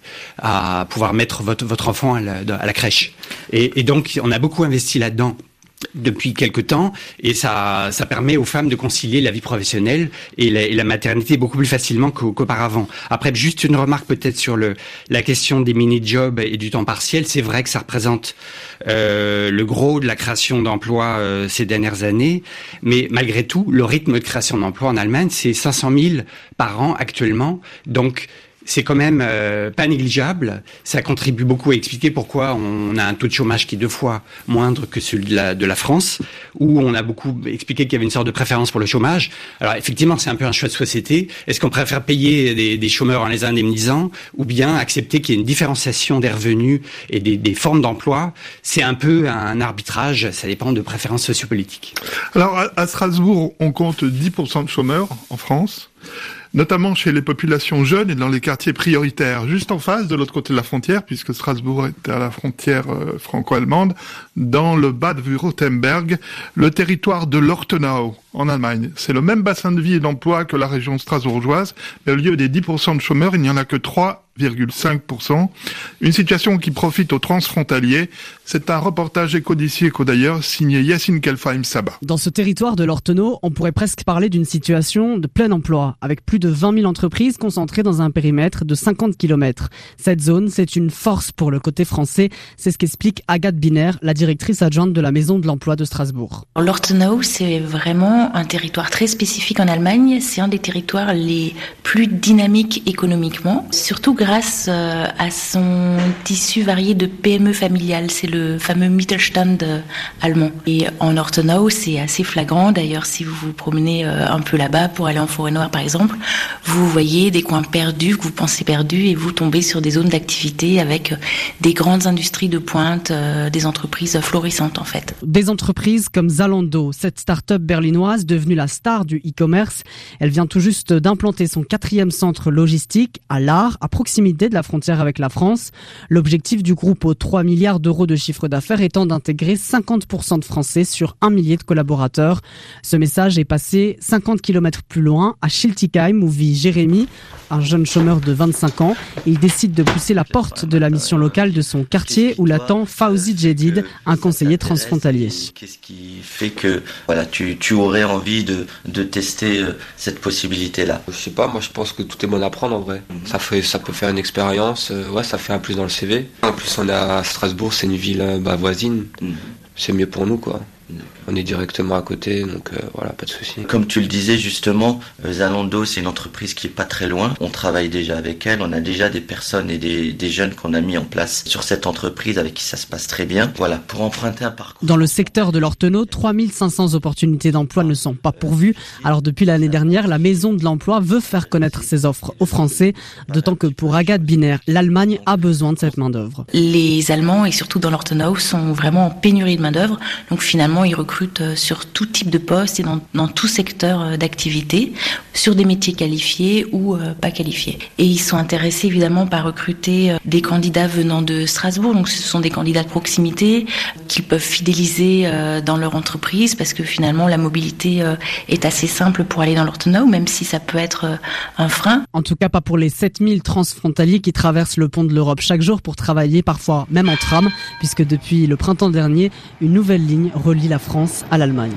à pouvoir mettre votre, votre enfant à la, à la crèche. Et, et donc, on a beaucoup investi là-dedans depuis quelque temps, et ça, ça permet aux femmes de concilier la vie professionnelle et la, et la maternité beaucoup plus facilement qu'auparavant. Après, juste une remarque peut-être sur le, la question des mini-jobs et du temps partiel. C'est vrai que ça représente euh, le gros de la création d'emplois euh, ces dernières années, mais malgré tout, le rythme de création d'emplois en Allemagne, c'est cinq cent mille par an actuellement. Donc, c'est quand même euh, pas négligeable. Ça contribue beaucoup à expliquer pourquoi on a un taux de chômage qui est deux fois moindre que celui de la, de la France, où on a beaucoup expliqué qu'il y avait une sorte de préférence pour le chômage. Alors effectivement, c'est un peu un choix de société. Est-ce qu'on préfère payer des, des chômeurs en les indemnisant, ou bien accepter qu'il y ait une différenciation des revenus et des, des formes d'emploi? C'est un peu un arbitrage, ça dépend de préférences sociopolitiques. Alors à, à Strasbourg, on compte dix pour cent de chômeurs en France, notamment chez les populations jeunes et dans les quartiers prioritaires, juste en face, de l'autre côté de la frontière, puisque Strasbourg est à la frontière euh, franco-allemande, dans le Bade-Württemberg, le territoire de l'Ortenau, en Allemagne. C'est le même bassin de vie et d'emploi que la région strasbourgeoise, mais au lieu des dix pour cent de chômeurs, il n'y en a que trois virgule cinq pour cent. Une situation qui profite aux transfrontaliers. C'est un reportage Éco d'ici, Éco d'ailleurs, signé Yacine Kelfaim Saba. Dans ce territoire de l'Ortenau, on pourrait presque parler d'une situation de plein emploi, avec plus de vingt mille entreprises concentrées dans un périmètre de cinquante kilomètres. Cette zone, c'est une force pour le côté français. C'est ce qu'explique Agathe Biner, la directrice adjointe de la Maison de l'Emploi de Strasbourg. L'Ortenau, c'est vraiment un territoire très spécifique en Allemagne. C'est un des territoires les plus dynamiques économiquement, surtout grâce à son tissu varié de P M E familiales. C'est le fameux Mittelstand allemand. Et en Ortenau, c'est assez flagrant. D'ailleurs, si vous vous promenez un peu là-bas pour aller en Forêt-Noire, par exemple, vous voyez des coins perdus que vous pensez perdus et vous tombez sur des zones d'activité avec des grandes industries de pointe, des entreprises florissantes en fait. Des entreprises comme Zalando, cette start-up berlinoise devenue la star du e-commerce. Elle vient tout juste d'implanter son quatrième centre logistique à Lahr, à proximité de la frontière avec la France. L'objectif du groupe aux trois milliards d'euros de chiffre d'affaires étant d'intégrer cinquante pour cent de Français sur un millier de collaborateurs. Ce message est passé cinquante kilomètres plus loin, à Schiltigheim, où vit Jérémy, un jeune chômeur de vingt-cinq ans. Il décide de pousser la porte de la mission locale de son quartier où l'attend Fawzi Jedid, un conseiller transfrontalier. Qu'est-ce qui fait que voilà, tu, tu aurais envie de, de tester euh, cette possibilité-là? Je sais pas, moi je pense que tout est bon à prendre en vrai. Mm-hmm. Ça fait, ça peut faire une expérience, euh, ouais, ça fait un plus dans le C V. En plus on est à Strasbourg, c'est une ville bah, voisine, mm-hmm. C'est mieux pour nous quoi. On est directement à côté, donc euh, voilà, pas de souci. Comme tu le disais justement, Zalando, c'est une entreprise qui est pas très loin. On travaille déjà avec elle, on a déjà des personnes et des, des jeunes qu'on a mis en place sur cette entreprise avec qui ça se passe très bien. Voilà, pour emprunter un parcours. Dans le secteur de l'Ortenau, trois mille cinq cents opportunités d'emploi ne sont pas pourvues. Alors depuis l'année dernière, la Maison de l'Emploi veut faire connaître ses offres aux Français, d'autant que pour Agathe Biner, l'Allemagne a besoin de cette main-d'œuvre. Les Allemands, et surtout dans l'Ortenau, sont vraiment en pénurie de main-d'œuvre, donc finalement ils recrutent sur tout type de poste et dans, dans tout secteur d'activité, sur des métiers qualifiés ou euh, pas qualifiés. Et ils sont intéressés évidemment par recruter euh, des candidats venant de Strasbourg, donc ce sont des candidats de proximité qu'ils peuvent fidéliser euh, dans leur entreprise parce que finalement la mobilité euh, est assez simple pour aller dans l'Ortenau, même si ça peut être euh, un frein. En tout cas pas pour les sept mille transfrontaliers qui traversent le pont de l'Europe chaque jour pour travailler, parfois même en tram, puisque depuis le printemps dernier, une nouvelle ligne relie la France à l'Allemagne.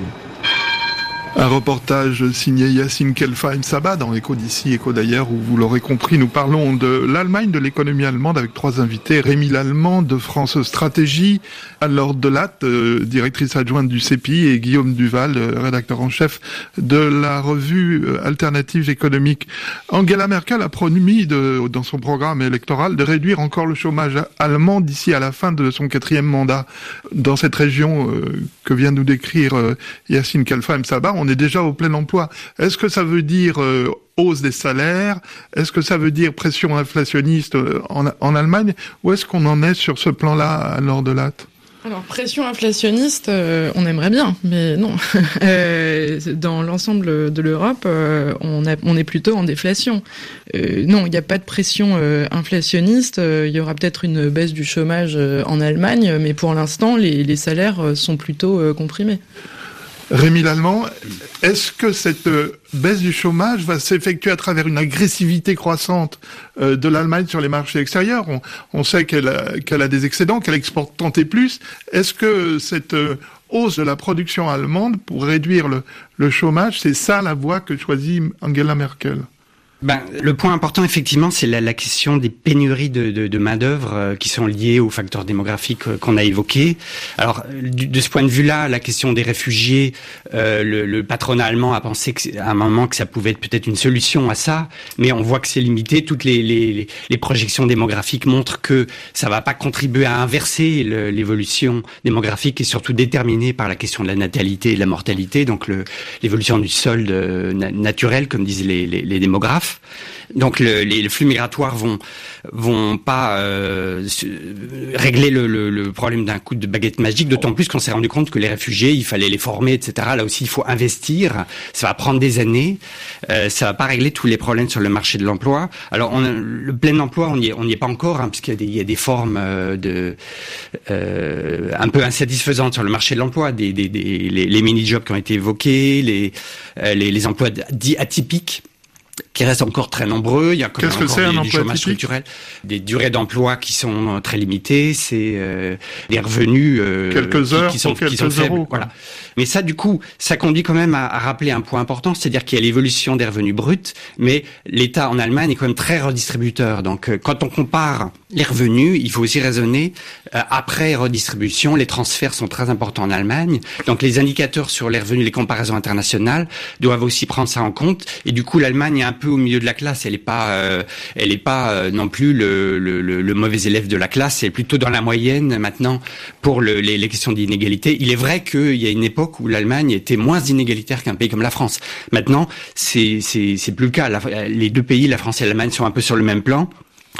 Un reportage signé Yacine Kelfaim Saba dans Éco d'ici, Éco d'ailleurs, où vous l'aurez compris, nous parlons de l'Allemagne, de l'économie allemande avec trois invités. Rémi Lallemand de France Stratégie, Anne-Laure Delatte, euh, directrice adjointe du C P I, et Guillaume Duval, euh, rédacteur en chef de la revue euh, Alternative économique. Angela Merkel a promis de, dans son programme électoral de réduire encore le chômage allemand d'ici à la fin de son quatrième mandat. Dans cette région euh, que vient nous décrire euh, Yacine Kelfaim Saba, on est déjà au plein emploi. Est-ce que ça veut dire euh, hausse des salaires? Est-ce que ça veut dire pression inflationniste en, en Allemagne? Ou est-ce qu'on en est sur ce plan-là à Anne-Laure Delatte? Alors, pression inflationniste, euh, on aimerait bien, mais non. euh, dans l'ensemble de l'Europe, euh, on, a, on est plutôt en déflation. Euh, non, il n'y a pas de pression euh, inflationniste. Euh, il y aura peut-être une baisse du chômage euh, en Allemagne, mais pour l'instant, les, les salaires euh, sont plutôt euh, comprimés. Rémi Lallemand, est-ce que cette baisse du chômage va s'effectuer à travers une agressivité croissante de l'Allemagne sur les marchés extérieurs ? on, on sait qu'elle a, qu'elle a des excédents, qu'elle exporte tant et plus. Est-ce que cette hausse de la production allemande pour réduire le, le chômage, c'est ça la voie que choisit Angela Merkel ? Ben, le point important, effectivement, c'est la, la question des pénuries de, de, de main-d'œuvre euh, qui sont liées aux facteurs démographiques euh, qu'on a évoqués. Alors, du, de ce point de vue-là, la question des réfugiés, euh, le, le patronat allemand a pensé que, à un moment que ça pouvait être peut-être une solution à ça, mais on voit que c'est limité. Toutes les, les, les projections démographiques montrent que ça va pas contribuer à inverser le, l'évolution démographique, et surtout déterminée par la question de la natalité et de la mortalité, donc le, l'évolution du solde euh, na- naturel, comme disent les, les, les démographes. Donc le, les, les flux migratoires vont vont pas euh, régler le, le, le problème d'un coup de baguette magique, d'autant plus qu'on s'est rendu compte que les réfugiés, il fallait les former, et cetera. Là aussi, il faut investir. Ça va prendre des années. Euh, ça va pas régler tous les problèmes sur le marché de l'emploi. Alors, on a, le plein emploi, on n'y est, on n'y est pas encore, hein, puisqu'il y a des, il y a des formes euh, de euh, un peu insatisfaisantes sur le marché de l'emploi, des, des, des les, les mini-jobs qui ont été évoqués, les euh, les, les emplois dits atypiques, qui restent encore très nombreux. Il y a quand même encore des, des chômages structurels, des durées d'emploi qui sont très limitées, c'est euh, des revenus euh, quelques qui, heures qui sont, pour quelques qui sont faibles. euros, voilà. Mais ça, du coup, ça conduit quand même à, à rappeler un point important, c'est-à-dire qu'il y a l'évolution des revenus bruts, mais l'État en Allemagne est quand même très redistributeur. Donc, euh, quand on compare les revenus, il faut aussi raisonner euh, après redistribution. Les transferts sont très importants en Allemagne. Donc, les indicateurs sur les revenus, les comparaisons internationales doivent aussi prendre ça en compte. Et du coup, l'Allemagne est un peu au milieu de la classe. Elle n'est pas, euh, elle est pas euh, non plus le, le, le, le mauvais élève de la classe. Elle est plutôt dans la moyenne maintenant pour le, les, les questions d'inégalité. Il est vrai qu'il y a une époque où l'Allemagne était moins inégalitaire qu'un pays comme la France. Maintenant, c'est c'est c'est plus le cas. La, les deux pays, la France et l'Allemagne, sont un peu sur le même plan.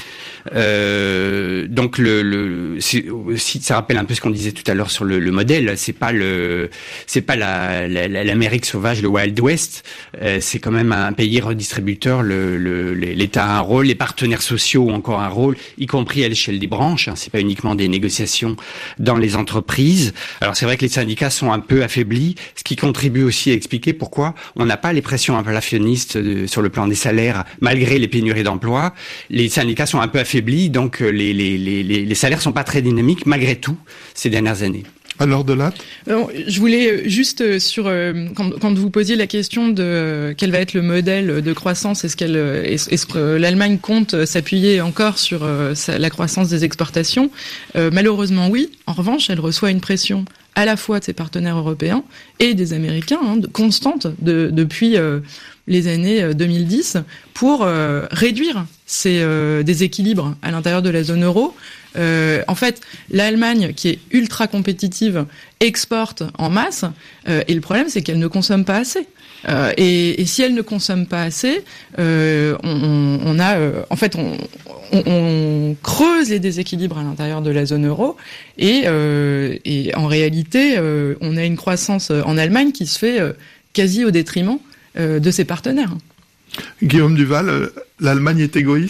Euh, donc le, le c'est aussi, ça rappelle un peu ce qu'on disait tout à l'heure sur le, le modèle. C'est pas le, c'est pas la, la, l'Amérique sauvage, le Wild West. Euh, c'est quand même un pays redistributeur. Le, le, l'État a un rôle, les partenaires sociaux ont encore un rôle, y compris à l'échelle des branches. Hein, c'est pas uniquement des négociations dans les entreprises. Alors c'est vrai que les syndicats sont un peu affaiblis, ce qui contribue aussi à expliquer pourquoi on n'a pas les pressions inflationnistes de, sur le plan des salaires, malgré les pénuries d'emploi. Les syndicats sont un peu affaiblis. Donc les, les, les, les salaires sont pas très dynamiques malgré tout ces dernières années. Alors de là, je voulais juste sur quand, quand vous posiez la question de quel va être le modèle de croissance, est-ce qu'elle est-ce, est-ce que l'Allemagne compte s'appuyer encore sur la croissance des exportations ? euh, Malheureusement oui. En revanche, elle reçoit une pression à la fois de ses partenaires européens et des Américains, hein, de, constante de, depuis euh, les années deux mille dix pour euh, réduire ces euh, déséquilibres à l'intérieur de la zone euro. Euh, en fait, l'Allemagne, qui est ultra compétitive, exporte en masse, euh, et le problème, c'est qu'elle ne consomme pas assez. Euh, et, et si elle ne consomme pas assez, euh, on, on a, euh, en fait, on, on, on creuse les déséquilibres à l'intérieur de la zone euro, et, euh, et en réalité, euh, on a une croissance en Allemagne qui se fait euh, quasi au détriment euh, de ses partenaires. Guillaume Duval, l'Allemagne est égoïste ?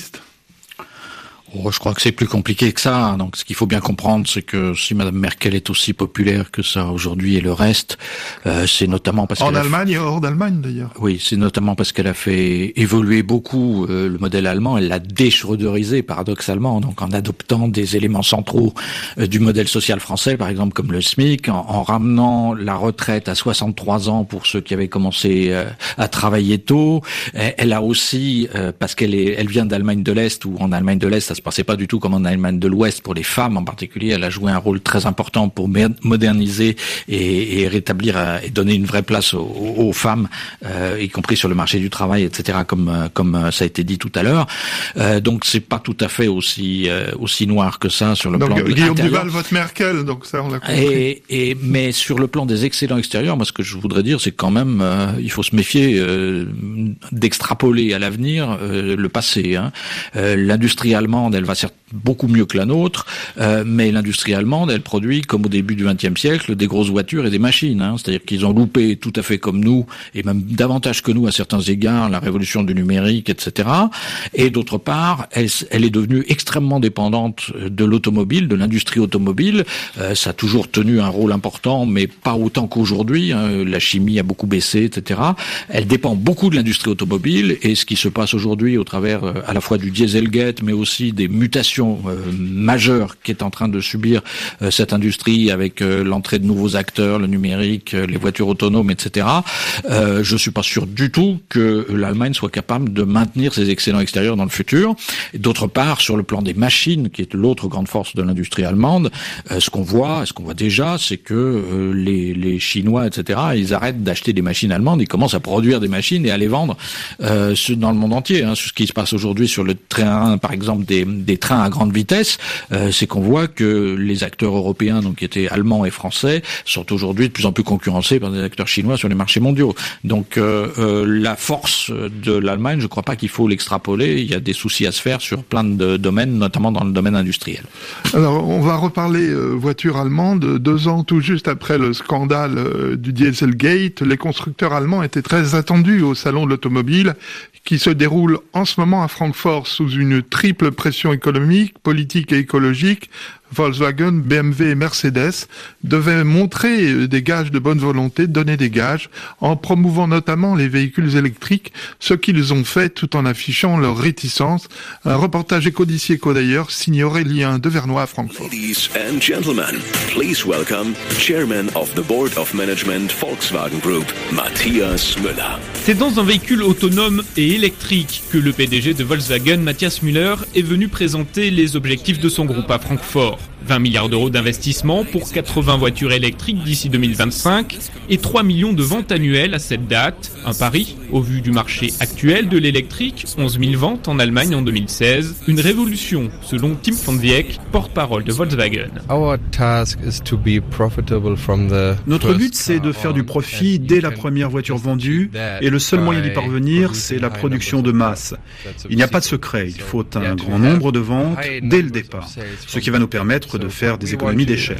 Oh, je crois que c'est plus compliqué que ça. Donc, ce qu'il faut bien comprendre, c'est que si Madame Merkel est aussi populaire que ça aujourd'hui et le reste, euh, c'est notamment parce en qu'elle Allemagne a... et hors d'Allemagne d'ailleurs. Oui, c'est notamment parce qu'elle a fait évoluer beaucoup euh, le modèle allemand. Elle l'a déschroederisé paradoxalement, donc en adoptant des éléments centraux euh, du modèle social français, par exemple comme le SMIC, en, en ramenant la retraite à soixante-trois ans pour ceux qui avaient commencé euh, à travailler tôt. Elle a aussi, euh, parce qu'elle est, elle vient d'Allemagne de l'Est, ou en Allemagne de l'Est, ça se passait pas du tout comme en Allemagne de l'Ouest pour les femmes en particulier. Elle a joué un rôle très important pour moderniser et, et rétablir et donner une vraie place aux, aux femmes, euh, y compris sur le marché du travail, et cetera. Comme comme ça a été dit tout à l'heure. Euh, donc c'est pas tout à fait aussi euh, aussi noir que ça sur le donc, plan de Guillaume intérieur. Duval vote Merkel, donc ça on l'a compris. Et, et mais sur le plan des excédents extérieurs, moi ce que je voudrais dire, c'est quand même euh, il faut se méfier euh, d'extrapoler à l'avenir euh, le passé. Hein. Euh, l'industrie allemande, elle va certes beaucoup mieux que la nôtre, euh, mais l'industrie allemande, elle produit, comme au début du vingtième siècle, des grosses voitures et des machines. Hein. C'est-à-dire qu'ils ont loupé tout à fait comme nous, et même davantage que nous à certains égards, la révolution du numérique, et cetera. Et d'autre part, elle, elle est devenue extrêmement dépendante de l'automobile, de l'industrie automobile. Euh, ça a toujours tenu un rôle important, mais pas autant qu'aujourd'hui. Hein. La chimie a beaucoup baissé, et cetera. Elle dépend beaucoup de l'industrie automobile, et ce qui se passe aujourd'hui au travers euh, à la fois du Dieselgate, mais aussi des mutations euh, majeures qu'est en train de subir euh, cette industrie avec euh, l'entrée de nouveaux acteurs, le numérique, euh, les voitures autonomes, et cetera. Euh, je suis pas sûr du tout que l'Allemagne soit capable de maintenir ses excellents extérieurs dans le futur. Et d'autre part, sur le plan des machines, qui est l'autre grande force de l'industrie allemande, euh, ce qu'on voit, ce qu'on voit déjà, c'est que euh, les, les Chinois, et cetera, ils arrêtent d'acheter des machines allemandes, ils commencent à produire des machines et à les vendre euh, dans le monde entier. Hein. Ce qui se passe aujourd'hui sur le train, par exemple, des, des trains à grande vitesse, euh, c'est qu'on voit que les acteurs européens, donc qui étaient allemands et français, sont aujourd'hui de plus en plus concurrencés par des acteurs chinois sur les marchés mondiaux. Donc euh, euh, la force de l'Allemagne, je ne crois pas qu'il faut l'extrapoler. Il y a des soucis à se faire sur plein de domaines, notamment dans le domaine industriel. Alors, on va reparler euh, voiture allemande. Deux ans tout juste après le scandale euh, du Dieselgate, les constructeurs allemands étaient très attendus au salon de l'automobile qui se déroule en ce moment à Francfort sous une triple pression économique, politique et écologique. Volkswagen, B M W et Mercedes devaient montrer des gages de bonne volonté, donner des gages, en promouvant notamment les véhicules électriques, ce qu'ils ont fait tout en affichant leur réticence. Un reportage Éco d'ici, Éco d'ailleurs, signé Aurélien Devernois à Francfort. Ladies and gentlemen, please welcome Chairman of the Board of Management Volkswagen Group, Matthias Müller. C'est dans un véhicule autonome et électrique que le P D G de Volkswagen, Matthias Müller, est venu présenter les objectifs de son groupe à Francfort. vingt milliards d'euros d'investissement pour quatre-vingts voitures électriques d'ici deux mille vingt-cinq et trois millions de ventes annuelles à cette date. Un pari, au vu du marché actuel de l'électrique, onze mille ventes en Allemagne en deux mille seize. Une révolution, selon Tim van Dijk, porte-parole de Volkswagen. Notre but, c'est de faire du profit dès la première voiture vendue, et le seul moyen d'y parvenir, c'est la production de masse. Il n'y a pas de secret, il faut un grand nombre de ventes dès le départ, ce qui va nous permettre de faire des économies d'échelle.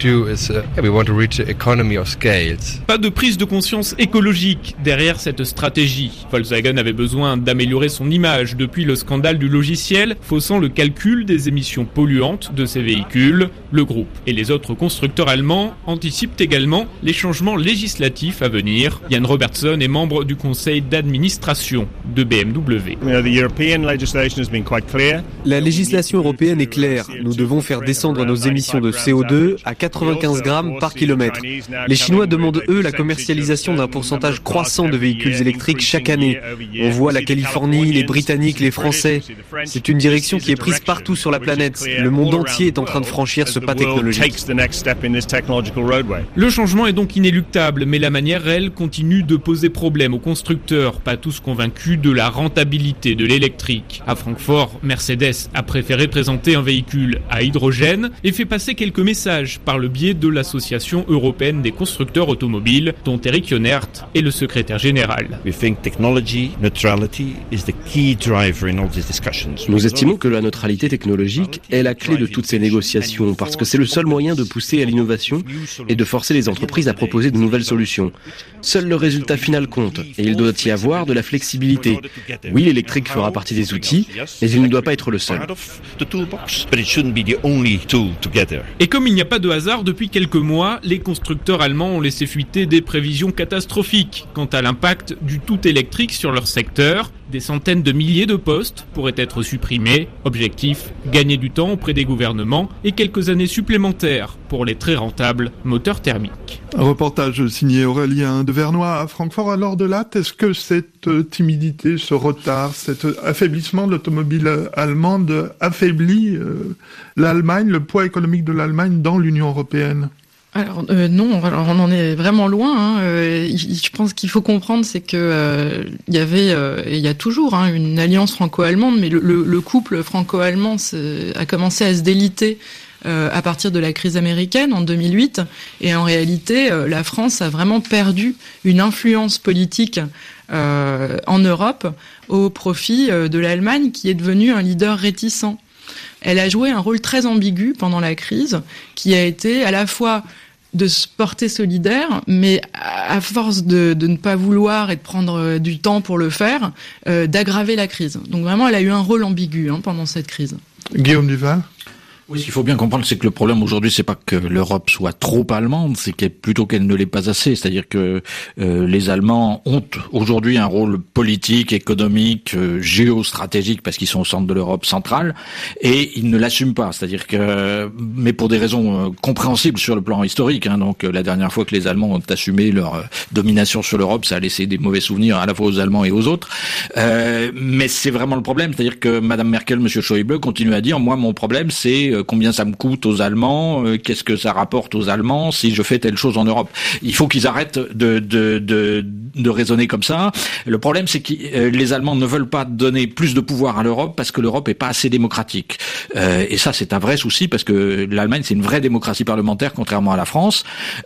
Pas de prise de conscience écologique derrière cette stratégie. Volkswagen avait besoin d'améliorer son image depuis le scandale du logiciel, faussant le calcul des émissions polluantes de ses véhicules. Le groupe et les autres constructeurs allemands anticipent également les changements législatifs à venir. Jan Robertson est membre du conseil d'administration de B M W. La législation européenne est claire. Nous devons faire descendre nos émissions de C O deux à quatre-vingt-quinze grammes par kilomètre. Les Chinois demandent, eux, la commercialisation d'un pourcentage croissant de véhicules électriques chaque année. On voit la Californie, les Britanniques, les Français. C'est une direction qui est prise partout sur la planète. Le monde entier est en train de franchir ce pas technologique. Le changement est donc inéluctable, mais la manière, elle, continue de poser problème aux constructeurs, pas tous convaincus de la rentabilité de l'électrique. À Francfort, Mercedes a préféré présenter un véhicule à hydrogène et fait passer quelques messages par le biais de l'Association européenne des constructeurs automobiles, dont Eric Jonert est le secrétaire général. Nous estimons que la neutralité technologique est la clé de toutes ces négociations, parce que c'est le seul moyen de pousser à l'innovation et de forcer les entreprises à proposer de nouvelles solutions. Seul le résultat final compte, et il doit y avoir de la flexibilité. Oui, l'électrique fera partie des outils, mais il ne doit pas être le seul. Et comme il n'y a pas de hasard, depuis quelques mois, les constructeurs allemands ont laissé fuiter des prévisions catastrophiques quant à l'impact du tout électrique sur leur secteur. Des centaines de milliers de postes pourraient être supprimés. Objectif, gagner du temps auprès des gouvernements et quelques années supplémentaires pour les très rentables moteurs thermiques. Un reportage signé Aurélien Devernois à Francfort. Alors de là, est-ce que cette timidité, ce retard, cet affaiblissement de l'automobile allemande affaiblit euh, l'Allemagne, le poids économique de l'Allemagne dans l'Union européenne ? Alors euh, non, alors on en est vraiment loin. Hein. Euh, je pense qu'il faut comprendre, c'est que euh, il y avait euh, et il y a toujours hein, une alliance franco-allemande, mais le, le, le couple franco-allemand a commencé à se déliter euh, à partir de la crise américaine en deux mille huit, et en réalité, euh, la France a vraiment perdu une influence politique euh, en Europe au profit euh, de l'Allemagne, qui est devenue un leader réticent. elle a joué un rôle très ambigu pendant la crise, qui a été à la fois de se porter solidaire, mais à force de, de ne pas vouloir et de prendre du temps pour le faire, euh, d'aggraver la crise. Donc vraiment, elle a eu un rôle ambigu hein, pendant cette crise. Guillaume Duval ? Oui, ce qu'il faut bien comprendre, c'est que le problème aujourd'hui, c'est pas que l'Europe soit trop allemande, c'est qu'elle, plutôt qu'elle ne l'est pas assez. C'est-à-dire que euh, les Allemands ont aujourd'hui un rôle politique, économique, euh, géostratégique, parce qu'ils sont au centre de l'Europe centrale, et ils ne l'assument pas. C'est-à-dire que, mais pour des raisons euh, compréhensibles sur le plan historique. Hein, donc euh, la dernière fois que les Allemands ont assumé leur euh, domination sur l'Europe, ça a laissé des mauvais souvenirs à la fois aux Allemands et aux autres. Euh, mais c'est vraiment le problème. C'est-à-dire que Madame Merkel, Monsieur Schäuble continuent à dire, moi, mon problème, c'est euh, combien ça me coûte aux Allemands, euh, qu'est-ce que ça rapporte aux Allemands si je fais telle chose en Europe. Il faut qu'ils arrêtent de, de, de, de raisonner comme ça. Le problème, c'est que euh, les Allemands ne veulent pas donner plus de pouvoir à l'Europe parce que l'Europe est pas assez démocratique. Euh, et ça, c'est un vrai souci parce que l'Allemagne, c'est une vraie démocratie parlementaire, contrairement à la France.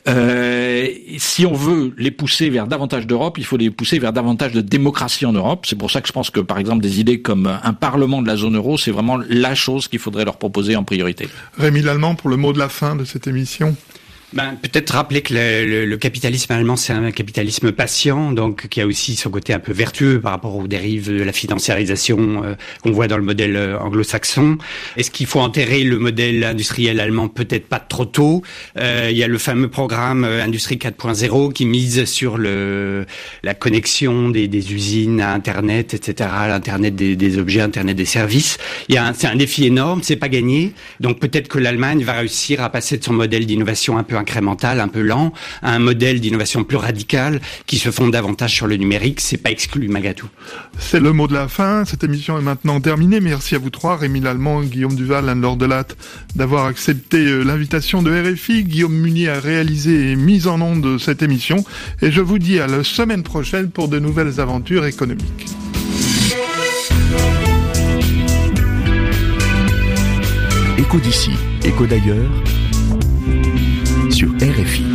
Euh, si on veut les pousser vers davantage d'Europe, il faut les pousser vers davantage de démocratie en Europe. C'est pour ça que je pense que, par exemple, des idées comme un parlement de la zone euro, c'est vraiment la chose qu'il faudrait leur proposer en priorité. Rémi Lallemand, pour le mot de la fin de cette émission. Ben, peut-être rappeler que le, le, le capitalisme allemand, c'est un capitalisme patient, donc qui a aussi son côté un peu vertueux par rapport aux dérives de la financiarisation euh, qu'on voit dans le modèle euh, anglo-saxon. Est-ce qu'il faut enterrer le modèle industriel allemand? Peut-être pas trop tôt. Euh, il y a le fameux programme euh, Industrie quatre point zéro qui mise sur le la connexion des, des usines à Internet, et cetera, l'Internet des, des objets, Internet des services. Il y a un, c'est un défi énorme, c'est pas gagné. Donc peut-être que l'Allemagne va réussir à passer de son modèle d'innovation un peu incrémental, un peu lent, à un modèle d'innovation plus radical qui se fonde davantage sur le numérique. C'est pas exclu malgré tout. C'est le mot de la fin. Cette émission est maintenant terminée. Merci à vous trois, Rémi Lallemand, Guillaume Duval, Anne-Laure Delatte, d'avoir accepté l'invitation de R F I. Guillaume Munier a réalisé et mis en onde cette émission. Et je vous dis à la semaine prochaine pour de nouvelles aventures économiques. Écho d'ici, écho d'ailleurs, sur R F I.